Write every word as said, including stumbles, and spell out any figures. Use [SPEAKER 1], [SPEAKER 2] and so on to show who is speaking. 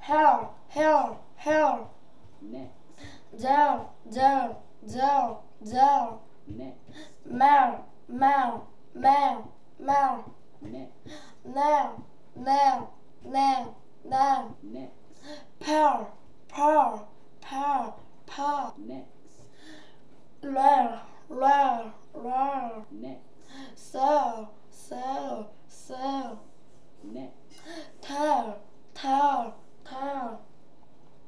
[SPEAKER 1] Hill, hill, hill.
[SPEAKER 2] Next.
[SPEAKER 1] Down, down, down, down.
[SPEAKER 2] Next.
[SPEAKER 1] Mount, mount, mount, mount.
[SPEAKER 2] Next.
[SPEAKER 1] Now, now, now, now.
[SPEAKER 2] Next.
[SPEAKER 1] Power, power, power, power.
[SPEAKER 2] Next.
[SPEAKER 1] Loud, loud, loud.
[SPEAKER 2] Next.